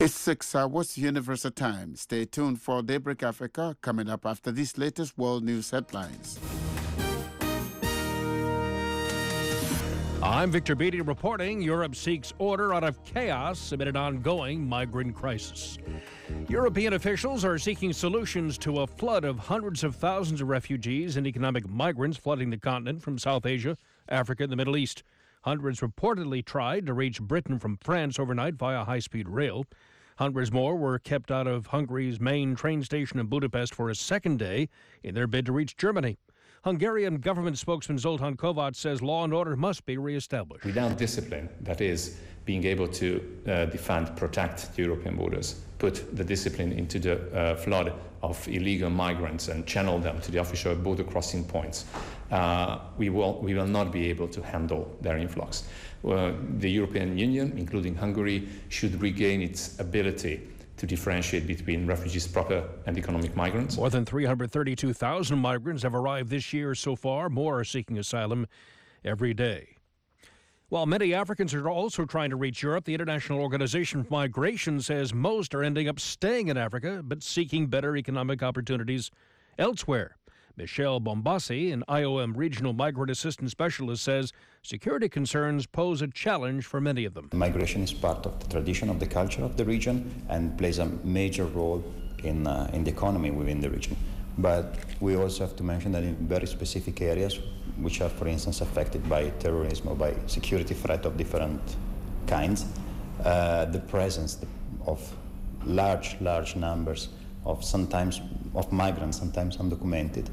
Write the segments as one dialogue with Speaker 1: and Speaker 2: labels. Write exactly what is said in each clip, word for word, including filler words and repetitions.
Speaker 1: It's six hours Universal Time. Stay tuned for Daybreak Africa coming up after these latest world news headlines.
Speaker 2: I'm Victor Beatty reporting. Europe seeks order out of chaos amid an ongoing migrant crisis. European officials are seeking solutions to a flood of hundreds of thousands of refugees and economic migrants flooding the continent from South Asia, Africa, and the Middle East. Hundreds reportedly tried to reach Britain from France overnight via high-speed rail. Hundreds more were kept out of Hungary's main train station in Budapest for a second day in their bid to reach Germany. Hungarian government spokesman Zoltán Kovács says law and order must be reestablished.
Speaker 3: Without discipline, that is, being able to uh, defend, protect the European borders, put the discipline into the uh, flood of illegal migrants and channel them to the official border crossing points, uh, we, will, we will not be able to handle their influx. Uh, the European Union, including Hungary, should regain its ability to differentiate between refugees proper and economic migrants.
Speaker 2: More than three hundred thirty-two thousand migrants have arrived this year so far. More are seeking asylum every day. While many Africans are also trying to reach Europe, the International Organization for Migration says most are ending up staying in Africa but seeking better economic opportunities elsewhere. Michelle Bombassi, an I O M regional migrant assistance specialist, says security concerns pose a challenge for many of them.
Speaker 4: Migration is part of the tradition of the culture of the region and plays a major role in, uh, in the economy within the region. But we also have to mention that in very specific areas, which are, for instance, affected by terrorism or by security threat of different kinds, uh, the presence of large, large numbers of sometimes of migrants, sometimes undocumented,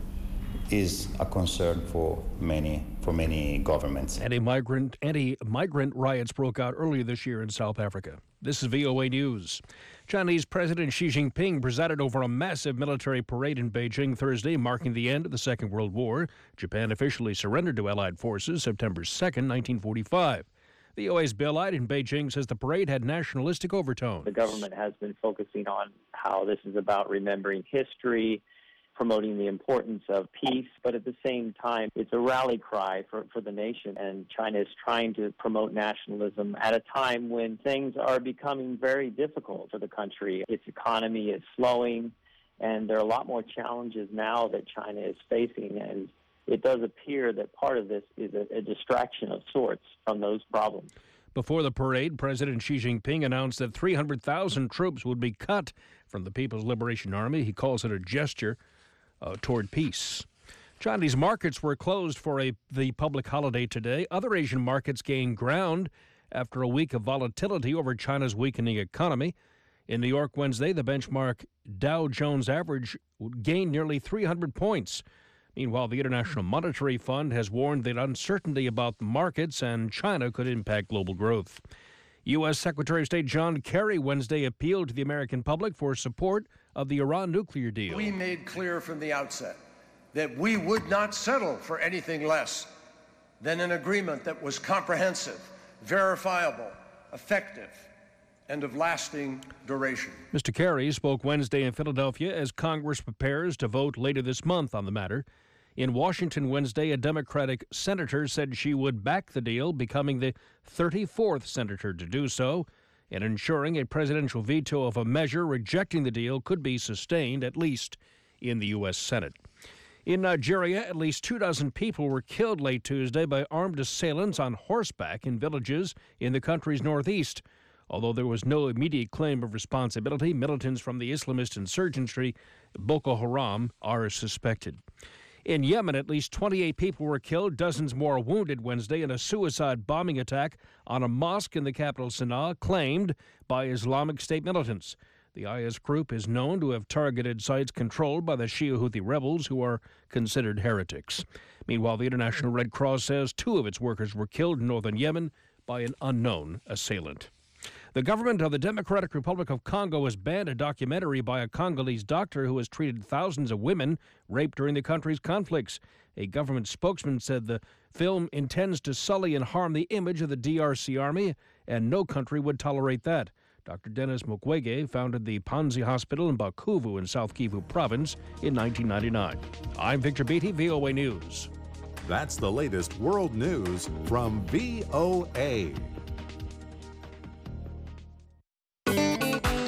Speaker 4: is a concern for many for many governments.
Speaker 2: Anti-migrant, anti-migrant riots broke out earlier this year in South Africa. This is V O A News. Chinese President Xi Jinping presided over a massive military parade in Beijing Thursday, marking the end of the Second World War. Japan officially surrendered to Allied forces September second, nineteen forty-five. V O A's Bill Light in Beijing says the parade had nationalistic overtones.
Speaker 5: The government has been focusing on how this is about remembering history, promoting the importance of peace, but at the same time, it's a rally cry for, for the nation, and China is trying to promote nationalism at a time when things are becoming very difficult for the country. Its economy is slowing, and there are a lot more challenges now that China is facing, and it does appear that part of this is a, a distraction of sorts from those problems.
Speaker 2: Before the parade, President Xi Jinping announced that three hundred thousand troops would be cut from the People's Liberation Army. He calls it a gesture uh, toward peace. Chinese markets were closed for a the public holiday today. Other Asian markets gained ground after a week of volatility over China's weakening economy. In New York Wednesday, the benchmark Dow Jones average gained nearly three hundred points. Meanwhile, the International Monetary Fund has warned that uncertainty about the markets and China could impact global growth. U S. Secretary of State John Kerry Wednesday appealed to the American public for support of the Iran nuclear deal.
Speaker 6: We made clear from the outset that we would not settle for anything less than an agreement that was comprehensive, verifiable, effective, and of lasting duration.
Speaker 2: Mister Kerry spoke Wednesday in Philadelphia as Congress prepares to vote later this month on the matter. In Washington Wednesday, a Democratic senator said she would back the deal, becoming the thirty-fourth senator to do so, and ensuring a presidential veto of a measure rejecting the deal could be sustained, at least in the U S. Senate. In Nigeria, at least two dozen people were killed late Tuesday by armed assailants on horseback in villages in the country's northeast. Although there was no immediate claim of responsibility, militants from the Islamist insurgency Boko Haram are suspected. In Yemen, at least twenty-eight people were killed, dozens more wounded Wednesday in a suicide bombing attack on a mosque in the capital Sana'a, claimed by Islamic State militants. The I S group is known to have targeted sites controlled by the Shia Houthi rebels, who are considered heretics. Meanwhile, the International Red Cross says two of its workers were killed in northern Yemen by an unknown assailant. The government of the Democratic Republic of Congo has banned a documentary by a Congolese doctor who has treated thousands of women raped during the country's conflicts. A government spokesman said the film intends to sully and harm the image of the D R C Army, and no country would tolerate that. Doctor Denis Mukwege founded the Panzi Hospital in Bukavu in South Kivu Province in nineteen ninety-nine. I'm Victor Beatty, V O A News.
Speaker 7: That's the latest world news from V O A.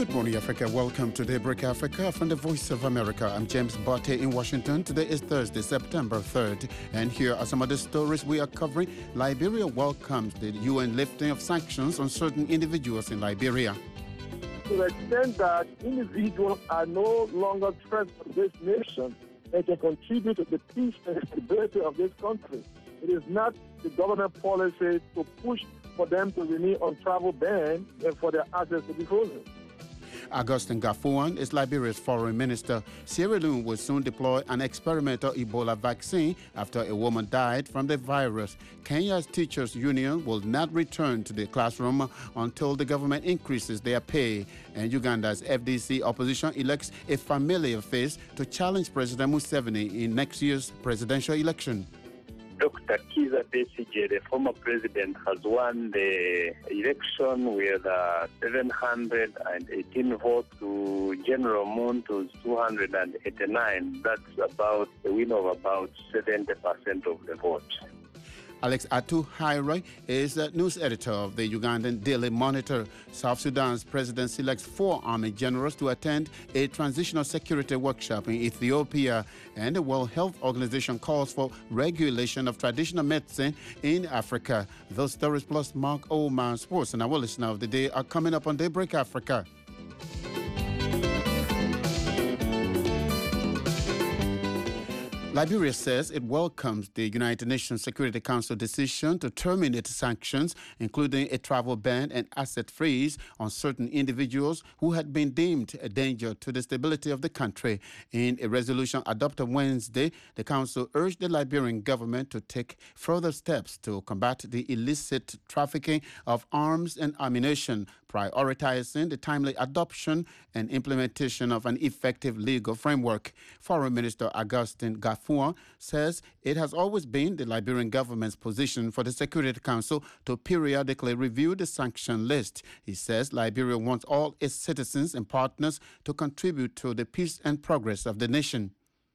Speaker 1: Good morning, Africa. Welcome to Daybreak Africa from the Voice of America. I'm James Botte in Washington. Today is Thursday, September third. And here are some of the stories we are covering. Liberia welcomes the U N lifting of sanctions on certain individuals in Liberia.
Speaker 8: To the extent that individuals are no longer threats to this nation and can contribute to the peace and stability of this country. It is not the government policy to push for them to renew on travel ban and for their assets to be frozen.
Speaker 1: Augustin Gafuan is Liberia's foreign minister. Sierra Leone will soon deploy an experimental Ebola vaccine after a woman died from the virus. Kenya's teachers' union will not return to the classroom until the government increases their pay. And Uganda's F D C opposition elects a familiar face to challenge President Museveni in next year's presidential election.
Speaker 9: Doctor Kizza Besigye, the former president, has won the election with uh, seven hundred eighteen votes to General Monto's two hundred eighty-nine. That's about a win of about seventy percent of the vote.
Speaker 1: Alex Atu Haire is the news editor of the Ugandan Daily Monitor. South Sudan's president selects four army generals to attend a transitional security workshop in Ethiopia. And the World Health Organization calls for regulation of traditional medicine in Africa. Those stories plus Mark Oman Sports and our listener of the day are coming up on Daybreak Africa. Liberia says it welcomes the United Nations Security Council decision to terminate sanctions, including a travel ban and asset freeze on certain individuals who had been deemed a danger to the stability of the country. In a resolution adopted Wednesday, the council urged the Liberian government to take further steps to combat the illicit trafficking of arms and ammunition, prioritizing the timely adoption and implementation of an effective legal framework. Foreign Minister Augustin Gafuan says it has always been the Liberian government's position for the Security Council to periodically review the sanction list. He says Liberia wants all its citizens and partners to contribute to the peace and progress of the nation.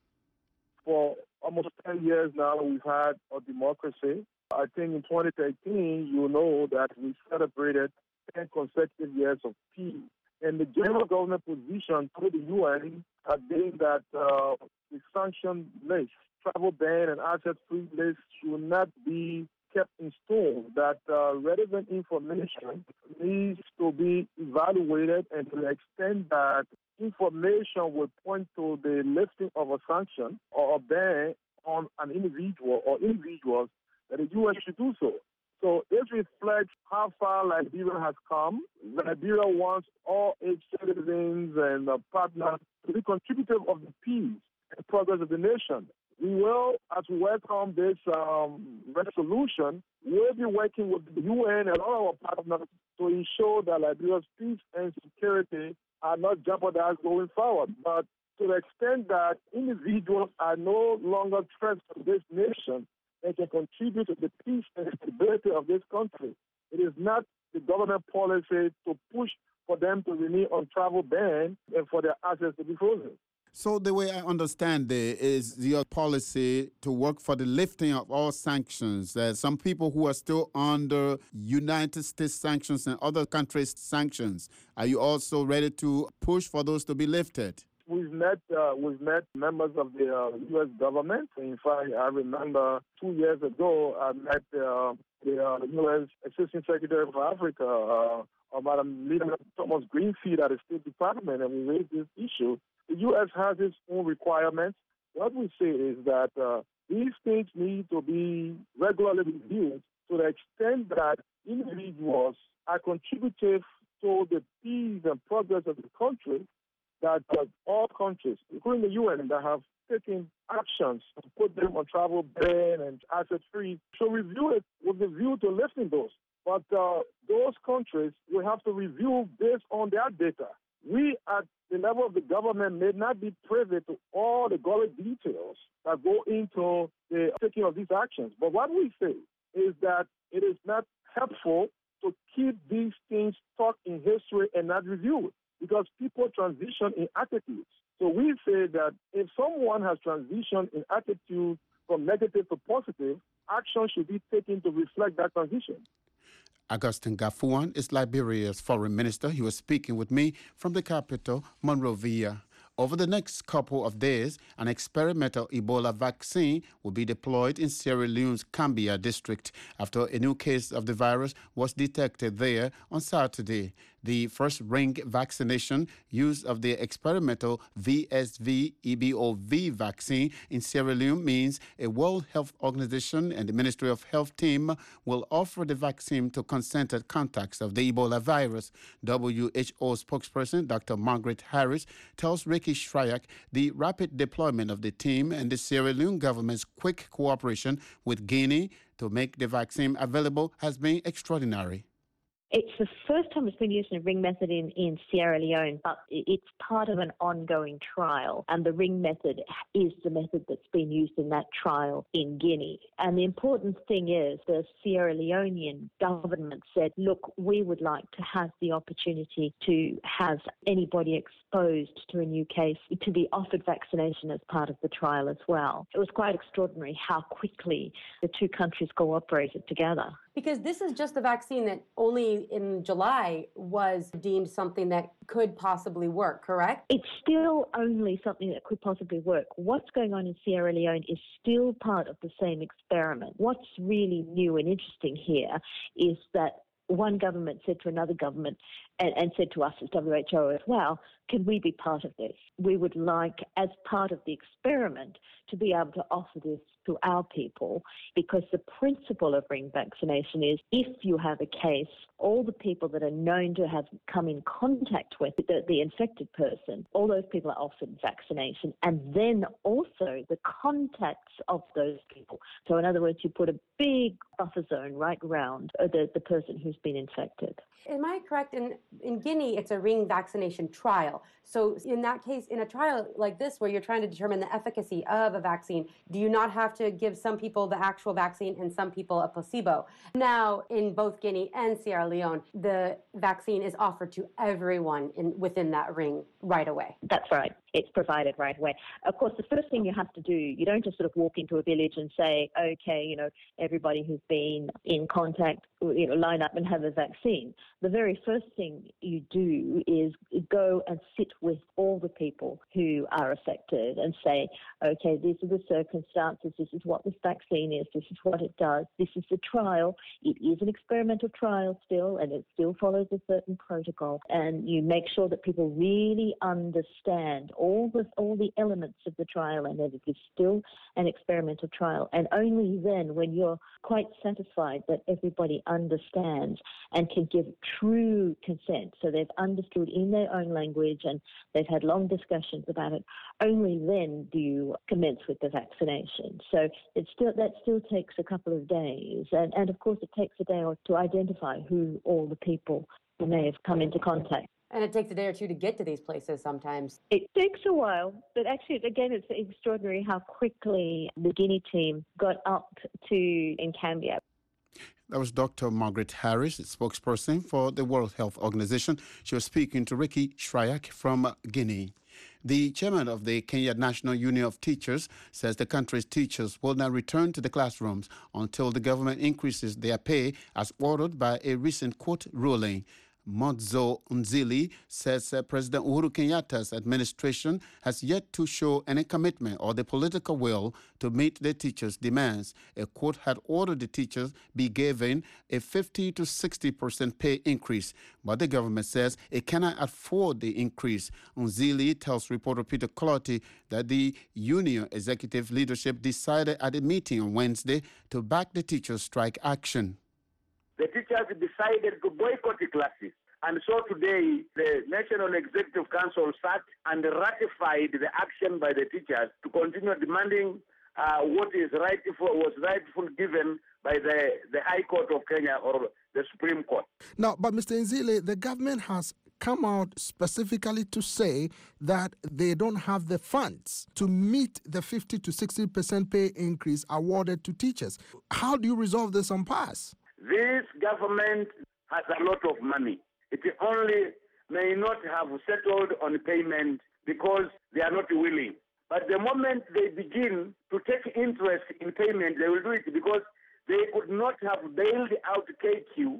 Speaker 8: For almost ten years now, we've had a democracy. I think in twenty thirteen, you know that we celebrated ten consecutive years of peace. And the general government position to the U N has been that uh, the sanction list, travel ban and asset free list should not be kept in stone, that uh, relevant information needs to be evaluated, and to the extent that information would point to the lifting of a sanction or a ban on an individual or individuals, that the U N should do so. So this reflects how far Liberia has come. Liberia wants all its citizens and uh, partners to be contributive of the peace and progress of the nation. We will, as we welcome this um, resolution, we'll be working with the U N and all our partners to ensure that Liberia's peace and security are not jeopardized going forward. But to the extent that individuals are no longer threats to this nation, they can contribute to the peace and stability of this country. It is not the government policy to push for them to renew on travel ban and for their assets to be frozen.
Speaker 1: So the way I understand it is your policy to work for the lifting of all sanctions. There are some people who are still under United States sanctions and other countries' sanctions. Are you also ready to push for those to be lifted?
Speaker 8: We've met uh, we've met members of the uh, U S government. In fact, I remember two years ago I met uh, the uh, U S Assistant Secretary for Africa, uh, Madam Lina Thomas Greenfield at the State Department, and we raised this issue. The U S has its own requirements. What we say is that uh, these things need to be regularly reviewed to the extent that individuals are contributive to the peace and progress of the country, that uh, all countries, including the U N, that have taken actions to put them on travel ban and asset free, should review it with the view to lifting those. But uh, those countries will have to review based on their data. We, at the level of the government, may not be privy to all the gory details that go into the taking of these actions. But what we say is that it is not helpful to keep these things stuck in history and not reviewed, because people transition in attitudes. So we say that if someone has transitioned in attitude from negative to positive, action should be taken to reflect that transition.
Speaker 1: Augustin Gafuan is Liberia's foreign minister. He was speaking with me from the capital, Monrovia. Over the next couple of days, an experimental Ebola vaccine will be deployed in Sierra Leone's Cambia district after a new case of the virus was detected there on Saturday. The first ring vaccination use of the experimental V S V E B O V vaccine in Sierra Leone means a World Health Organization and the Ministry of Health team will offer the vaccine to consented contacts of the Ebola virus. W H O spokesperson Doctor Margaret Harris tells Ricky Shryack the rapid deployment of the team and the Sierra Leone government's quick cooperation with Guinea to make the vaccine available has been extraordinary.
Speaker 10: It's the first time it's been used in a ring method in, in Sierra Leone, but it's part of an ongoing trial. And the ring method is the method that's been used in that trial in Guinea. And the important thing is the Sierra Leonean government said, look, we would like to have the opportunity to have anybody exposed to a new case to be offered vaccination as part of the trial as well. It was quite extraordinary how quickly the two countries cooperated together.
Speaker 11: Because this is just a vaccine that only in July was deemed something that could possibly work, correct?
Speaker 10: It's still only something that could possibly work. What's going on in Sierra Leone is still part of the same experiment. What's really new and interesting here is that one government said to another government and, and said to us as W H O as well, can we be part of this? We would like, as part of the experiment, to be able to offer this to our people, because the principle of ring vaccination is if you have a case, all the people that are known to have come in contact with the, the infected person, all those people are offered vaccination, and then also the contacts of those people. So in other words, you put a big buffer zone right around the, the person who's been infected.
Speaker 11: Am I correct? In, in Guinea, it's a ring vaccination trial. So in that case, in a trial like this, where you're trying to determine the efficacy of a vaccine, do you not have to give some people the actual vaccine and some people a placebo? Now, in both Guinea and Sierra Leone, the vaccine is offered to everyone in, within that ring right away.
Speaker 10: That's right. It's provided right away. Of course, the first thing you have to do, you don't just sort of walk into a village and say, okay, you know, everybody who's been in contact, you know, line up and have a vaccine. The very first thing you do is go and sit with all the people who are affected and say, okay, these are the circumstances, this is what this vaccine is, this is what it does, this is the trial. It is an experimental trial still, and it still follows a certain protocol. And you make sure that people really understand all the all the elements of the trial, and that it is still an experimental trial. And only then, when you're quite satisfied that everybody understands and can give true consent, so they've understood in their own language and they've had long discussions about it, only then do you commence with the vaccination. So it still that still takes a couple of days, and, and of course it takes a day or to identify who all the people who may have come into contact.
Speaker 11: And it takes a day or two to get to these places sometimes.
Speaker 10: It takes a while, but actually, again, it's extraordinary how quickly the Guinea team got up to in Cambia.
Speaker 1: That was Doctor Margaret Harris, spokesperson for the World Health Organization. She was speaking to Ricky Shryack from Guinea. The chairman of the Kenya National Union of Teachers says the country's teachers will not return to the classrooms until the government increases their pay as ordered by a recent court ruling. Modzo Nzili says uh, President Uhuru Kenyatta's administration has yet to show any commitment or the political will to meet the teachers' demands. A court had ordered the teachers be given a fifty to sixty percent pay increase, but the government says it cannot afford the increase. Nzili tells reporter Peter Clotty that the union executive leadership decided at a meeting on Wednesday to back the teachers' strike action.
Speaker 12: The teachers decided to boycott the classes. And so today, the National Executive Council sat and ratified the action by the teachers to continue demanding uh, what is rightful, was rightful given by the, the High Court of Kenya or the Supreme Court.
Speaker 13: Now, but Mister Nzili, the government has come out specifically to say that they don't have the funds to meet the fifty to sixty percent pay increase awarded to teachers. How do you resolve this impasse?
Speaker 12: This government has a lot of money. It only may not have settled on payment because they are not willing. But the moment they begin to take interest in payment, they will do it because they could not have bailed out K Q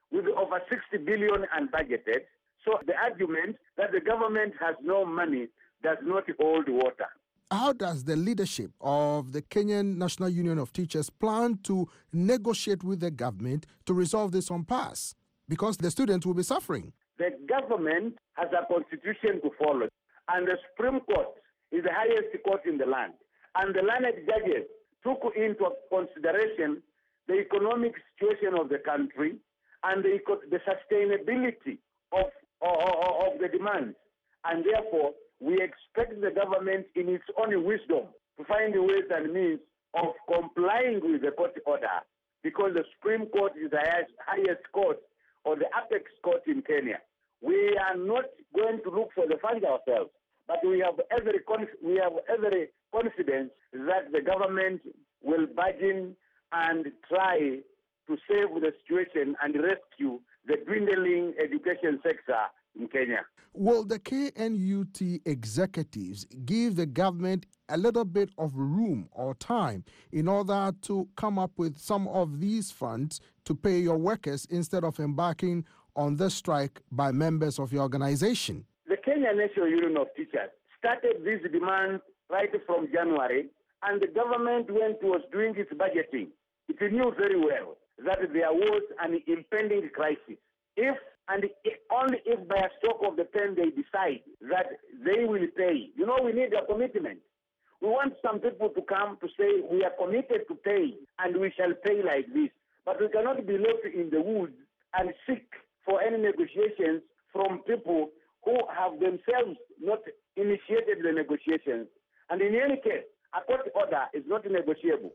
Speaker 12: with over sixty billion unbudgeted. So the argument that the government has no money does not hold water.
Speaker 13: How does the leadership of the Kenyan National Union of Teachers plan to negotiate with the government to resolve this impasse? Because the students will be suffering.
Speaker 12: The government has a constitution to follow, and the Supreme Court is the highest court in the land. And the learned judges took into consideration the economic situation of the country and the, the sustainability of, of, of the demands. And therefore, we expect the government in its own wisdom to find ways and means of complying with the court order, because the Supreme Court is the highest, highest court or the apex court in Kenya. We are not going to look for the funds ourselves, but we have every we have every confidence that the government will bargain and try to save the situation and rescue the dwindling education sector in Kenya.
Speaker 13: Will the K N U T executives give the government a little bit of room or time in order to come up with some of these funds to pay your workers instead of embarking on the strike by members of your organization?
Speaker 12: The Kenya National Union of Teachers started this demand right from January, and the government, when it was doing its budgeting, it knew very well that there was an impending crisis. If and if, only if by a stroke of the pen they decide that they will pay. You know, we need a commitment. We want some people to come to say we are committed to pay and we shall pay like this. But we cannot be left in the woods and seek for any negotiations from people who have themselves not initiated the negotiations. And in any case, a court order is not negotiable.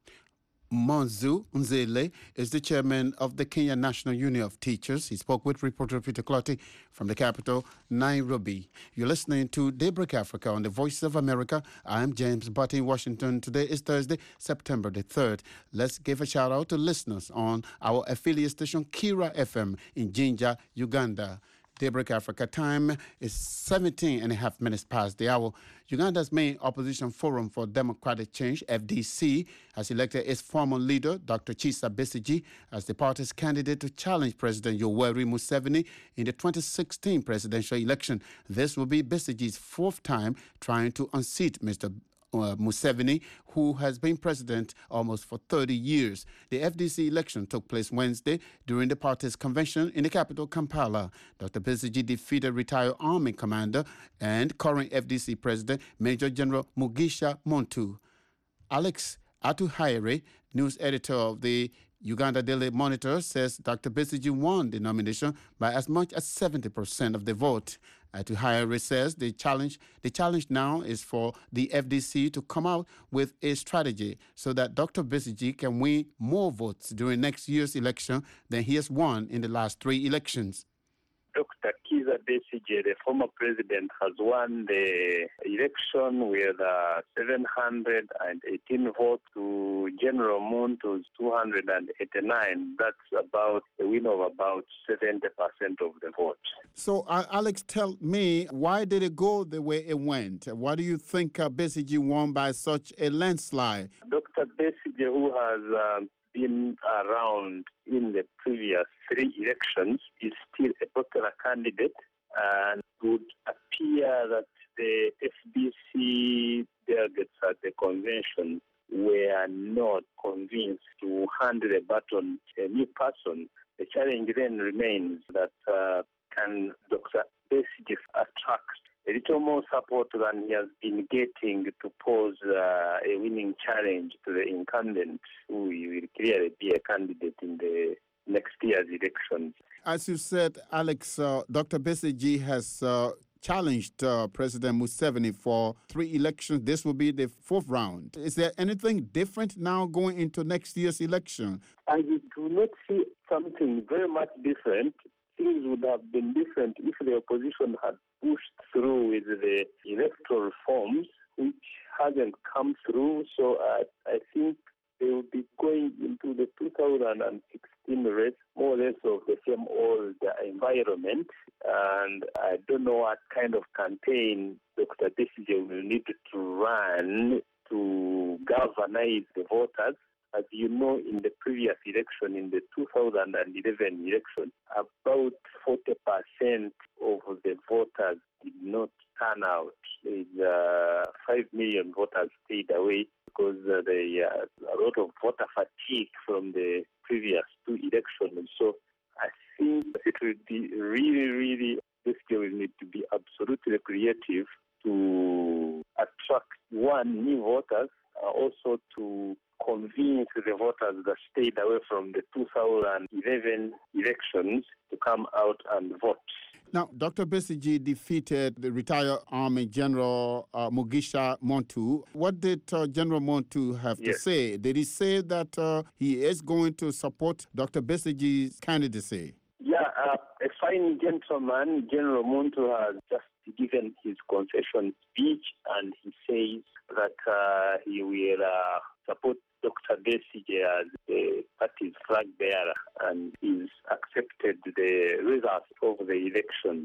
Speaker 1: Monzu Nzele is the chairman of the Kenya National Union of Teachers. He spoke with reporter Peter Clotty from the capital, Nairobi. You're listening to Daybreak Africa on the Voice of America. I'm James Butt in Washington. Today is Thursday, September the third. Let's give a shout out to listeners on our affiliate station, Kira F M in Jinja, Uganda. Daybreak Africa time is seventeen and a half minutes past the hour. Uganda's main opposition forum for democratic change, F D C, has elected its former leader, Doctor Kizza Besigye, as the party's candidate to challenge President Yoweri Museveni in the twenty sixteen presidential election. This will be Besigye's fourth time trying to unseat Mister Uh, Museveni, who has been president almost for thirty years. The F D C election took place Wednesday during the party's convention in the capital, Kampala. Doctor Besigye defeated retired Army commander and current F D C president, Major General Mugisha Muntu. Alex Atuhaire, news editor of the Uganda Daily Monitor, says Doctor Besigye won the nomination by as much as seventy percent of the vote. Atuhaire says the challenge, the challenge now is for the F D C to come out with a strategy so that Doctor Besigye can win more votes during next year's election than he has won in the last three elections.
Speaker 9: Doctor Kizza Besigye, the former president, has won the election with uh, seven hundred eighteen votes to General Muntu's two hundred eighty-nine. That's about a win of about seventy percent of the vote.
Speaker 1: So, uh, Alex, tell me, why did it go the way it went? Why do you think uh, Besigye won by such a landslide?
Speaker 9: Doctor Besigye, who has uh, been around in the previous three elections, is still a popular candidate, and would appear that the F D C delegates at the convention were not convinced to hand the baton to a new person. The challenge then remains that uh, can Doctor Besigye attract a little more support than he has been getting to pose uh, a winning challenge to the incumbent, who will clearly be a candidate in the next year's elections.
Speaker 1: As you said, Alex, uh, Doctor Besigye has uh, challenged uh, President Museveni for three elections. This will be the fourth round. Is there anything different now going into next year's election?
Speaker 9: I do not see something very much different. Things would have been different if the opposition had pushed through with the electoral reforms, which hasn't come through. So uh, I think they will be going into the two thousand sixteen race more or less of the same old environment. And I don't know what kind of campaign Doctor Besigye will need to run to galvanize the voters. As you know, in the previous election, in the two thousand eleven election, about forty percent of the voters did not turn out. Uh, five million voters stayed away because uh, there uh, a lot of voter fatigue from the previous two elections. So I think it will be really, really, this year will need to be absolutely creative to attract, one, new voters, uh, also to convince the voters that stayed away from the two thousand eleven elections to come out and vote.
Speaker 1: Now, Doctor Besigye defeated the retired Army General uh, Mugisha Muntu. What did uh, General Muntu have yes. to say? Did he say that uh, he is going to support Doctor Besigye's candidacy?
Speaker 9: Yeah, uh, a fine gentleman, General Muntu, has just given his concession speech, and he says that uh, he will uh, support Doctor Besigye as the party's flag bearer, and he's accepted the results of the election.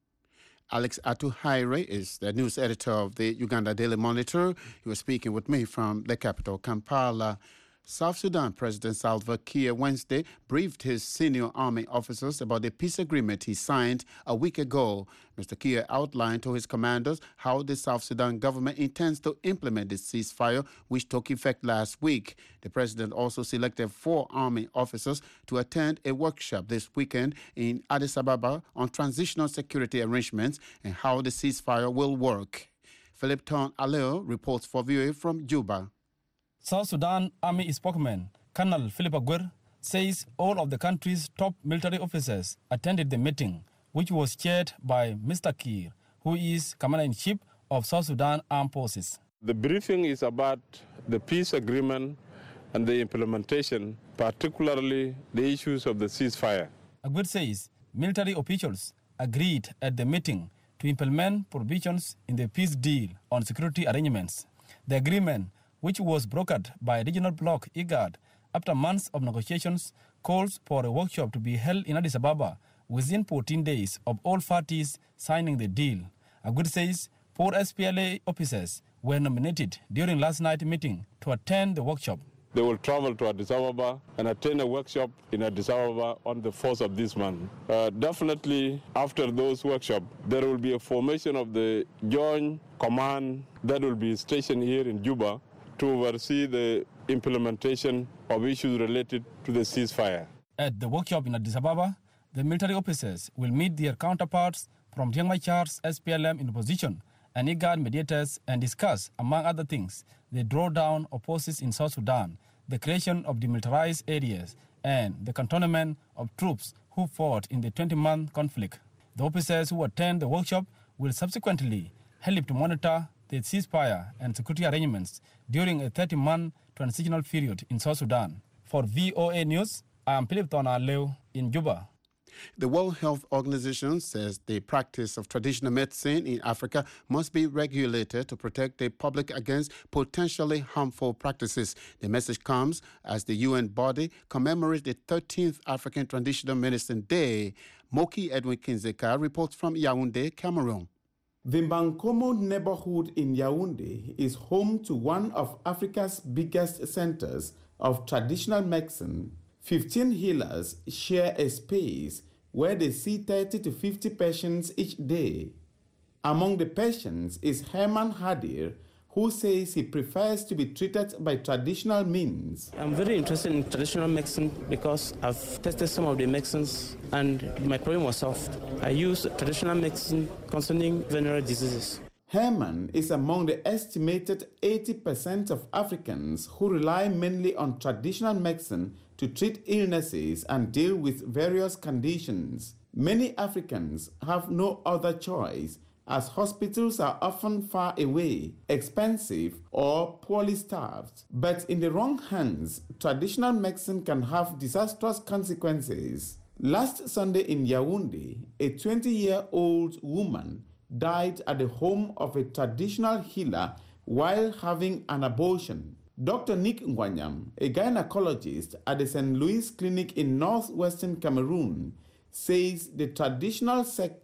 Speaker 1: Alex Atuhaire is the news editor of the Uganda Daily Monitor. He was speaking with me from the capital, Kampala. South Sudan President Salva Kiir Wednesday briefed his senior army officers about the peace agreement he signed a week ago. Mister Kiir outlined to his commanders how the South Sudan government intends to implement the ceasefire, which took effect last week. The president also selected four army officers to attend a workshop this weekend in Addis Ababa on transitional security arrangements and how the ceasefire will work. Philip Ton Aleo reports for V O A from Juba.
Speaker 14: South Sudan Army spokesman Colonel Philip Aguer says all of the country's top military officers attended the meeting, which was chaired by Mister Kiir, who is Commander-in-Chief of South Sudan Armed Forces.
Speaker 15: The briefing is about the peace agreement and the implementation, particularly the issues of the ceasefire.
Speaker 14: Aguer says military officials agreed at the meeting to implement provisions in the peace deal on security arrangements. The agreement, which was brokered by regional bloc IGAD after months of negotiations, calls for a workshop to be held in Addis Ababa within fourteen days of all parties signing the deal. Aguer says four S P L A officers were nominated during last night's meeting to attend the workshop.
Speaker 15: They will travel to Addis Ababa and attend a workshop in Addis Ababa on the fourth of this month. Uh, definitely, after those workshops, there will be a formation of the joint command that will be stationed here in Juba to oversee the implementation of issues related to the ceasefire.
Speaker 14: At the workshop in Addis Ababa, the military officers will meet their counterparts from Riek Machar's S P L M in opposition and IGAD mediators and discuss, among other things, the drawdown of forces in South Sudan, the creation of demilitarized areas, and the cantonment of troops who fought in the twenty-month conflict. The officers who attend the workshop will subsequently help to monitor the ceasefire and security arrangements during a thirty-month transitional period in South Sudan. For V O A News, I am Philip Tonaleu in Juba.
Speaker 1: The World Health Organization says the practice of traditional medicine in Africa must be regulated to protect the public against potentially harmful practices. The message comes as the U N body commemorates the thirteenth African Traditional Medicine Day. Moki Edwin Kinzeka reports from Yaoundé, Cameroon.
Speaker 16: The Bankomo neighborhood in Yaoundé is home to one of Africa's biggest centers of traditional medicine. fifteen healers share a space where they see thirty to fifty patients each day. Among the patients is Herman Hadir, who says he prefers to be treated by traditional means.
Speaker 17: I'm very interested in traditional medicine because I've tested some of the medicines and my problem was solved. I use traditional medicine concerning venereal diseases.
Speaker 16: Herman is among the estimated eighty percent of Africans who rely mainly on traditional medicine to treat illnesses and deal with various conditions. Many Africans have no other choice, as hospitals are often far away, expensive, or poorly staffed. But in the wrong hands, traditional medicine can have disastrous consequences. Last Sunday in Yaoundé, a twenty-year-old woman died at the home of a traditional healer while having an abortion. Doctor Nick Ngwanyam, a gynecologist at the Saint Louis Clinic in northwestern Cameroon, says the traditional sector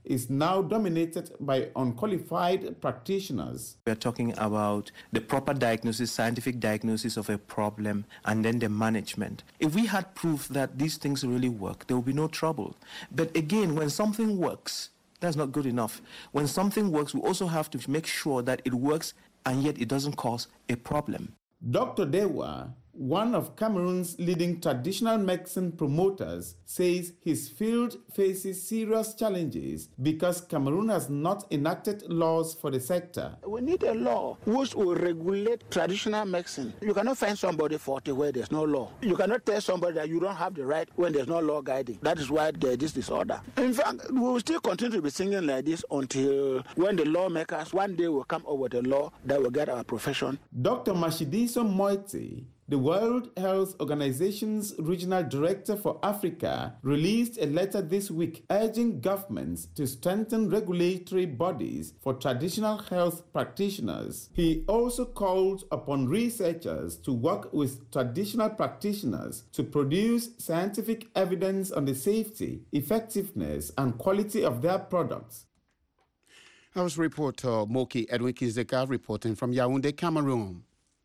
Speaker 16: is now dominated by unqualified practitioners.
Speaker 18: We are talking about the proper diagnosis, scientific diagnosis of a problem, and then the management. If we had proof that these things really work, there will be no trouble. But again, when something works, that's not good enough. When something works, we also have to make sure that it works and yet it doesn't cause a problem.
Speaker 16: Doctor Dewa, one of Cameroon's leading traditional medicine promoters, says his field faces serious challenges because Cameroon has not enacted laws for the sector.
Speaker 19: We need a law which will regulate traditional medicine. You cannot find somebody forty where there's no law. You cannot tell somebody that you don't have the right when there's no law guiding. That is why there's this disorder. In fact, we will still continue to be singing like this until when the lawmakers one day will come up with a law that will get our profession.
Speaker 16: Doctor Mashidiso Moiti, the World Health Organization's Regional Director for Africa, released a letter this week urging governments to strengthen regulatory bodies for traditional health practitioners. He also called upon researchers to work with traditional practitioners to produce scientific evidence on the safety, effectiveness, and quality of their products.
Speaker 1: I was reporter Moki Edwin Kizeka reporting from Yaoundé, Cameroon.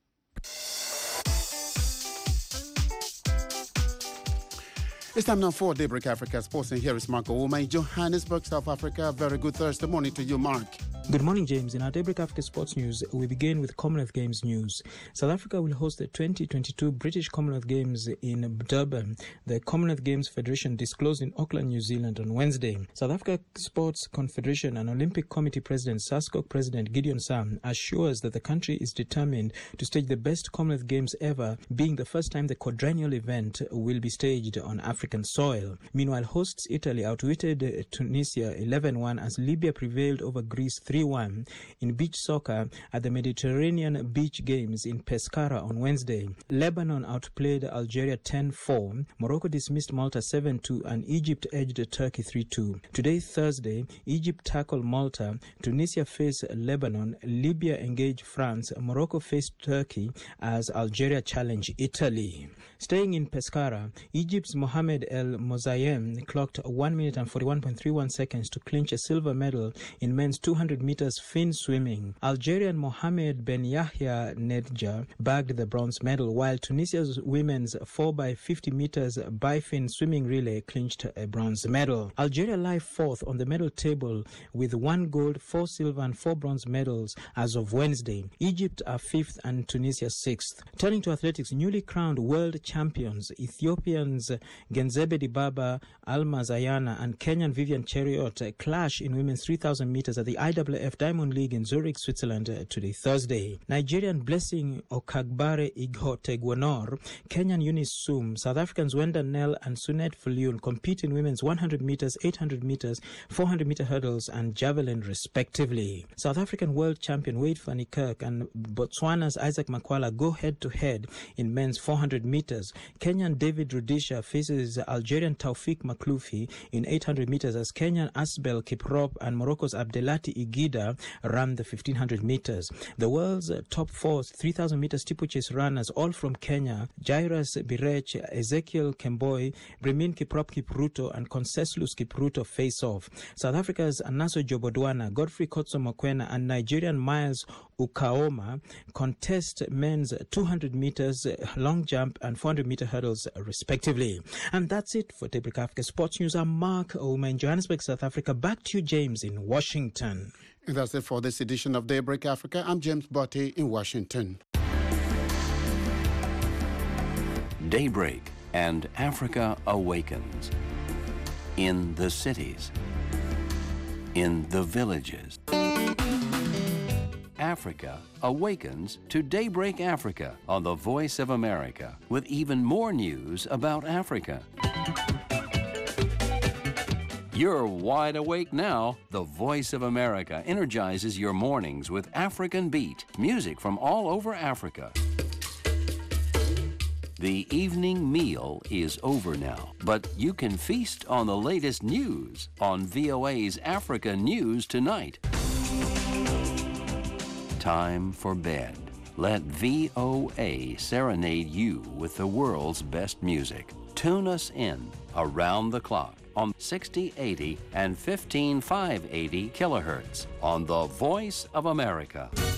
Speaker 1: It's time now for Daybreak Africa Sports, and here is Mark Ouma in Johannesburg, South Africa. Very good Thursday morning to you, Mark.
Speaker 20: Good morning, James. In our Daybreak Africa Sports News, we begin with Commonwealth Games news. South Africa will host the twenty twenty-two British Commonwealth Games in Durban. The Commonwealth Games Federation disclosed in Auckland, New Zealand on Wednesday. South Africa Sports Confederation and Olympic Committee President, SASCOC President Gideon Sam, assures that the country is determined to stage the best Commonwealth Games ever, being the first time the quadrennial event will be staged on African soil. Meanwhile, hosts Italy outwitted Tunisia eleven one as Libya prevailed over Greece three one in beach soccer at the Mediterranean Beach Games in Pescara on Wednesday. Lebanon outplayed Algeria ten four, Morocco dismissed Malta seven two, and Egypt edged Turkey three two. Today, Thursday, Egypt tackled Malta, Tunisia faced Lebanon, Libya engaged France, Morocco faced Turkey as Algeria challenged Italy. Staying in Pescara, Egypt's Mohamed El Mozayem clocked one minute and forty-one point three one seconds to clinch a silver medal in men's two hundred meters fin swimming. Algerian Mohamed Ben Yahya Nedja bagged the bronze medal, while Tunisia's women's four by fifty meters bifin swimming relay clinched a bronze medal. Algeria lie fourth on the medal table with one gold, four silver and four bronze medals as of Wednesday. Egypt are fifth and Tunisia sixth. Turning to athletics, newly crowned world champions Ethiopians Genzebe Dibaba, Alma Zayana and Kenyan Vivian Cheriot clash in women's three thousand meters at the I W F Diamond League in Zurich, Switzerland today, Thursday. Nigerian Blessing Okagbare Ighotegwenor, Kenyan Eunice Sum, South Africans Wenda Nell and Sunet Fuliun compete in women's one hundred meters, eight hundred meters, four hundred meter hurdles and javelin respectively. South African world champion Wade van Niekerk and Botswana's Isaac Makwala go head-to-head in men's four hundred meters. Kenyan David Rudisha faces Algerian Taufik Makloufi in eight hundred meters as Kenyan Asbel Kiprop and Morocco's Abdelati Igida ran the fifteen hundred meters. The world's top four three thousand meter steeplechase runners, all from Kenya, Jairus Birech, Ezekiel Kemboi, Bremin Kiprop Kipruto and Conseslus Kipruto face off. South Africa's Anaso Jobodwana, Godfrey Kotso Mokwena and Nigerian Miles Ukaoma contest men's two hundred meters long jump and four hundred meter hurdles respectively. And that's it for Daybreak Africa Sports News. I'm Mark Ouma in Johannesburg, South Africa. Back to you, James, in Washington.
Speaker 1: And that's it for this edition of Daybreak Africa. I'm James Botti in Washington.
Speaker 21: Daybreak and Africa Awakens. In the cities. In the villages. Africa awakens to Daybreak Africa on the Voice of America with even more news about Africa. You're wide awake now. The Voice of America energizes your mornings with African Beat, music from all over Africa. The evening meal is over now, but you can feast on the latest news on V O A's Africa News Tonight. Time for bed. Let V O A serenade you with the world's best music. Tune us in around the clock on sixty eighty and fifteen five eighty kilohertz on the Voice of America.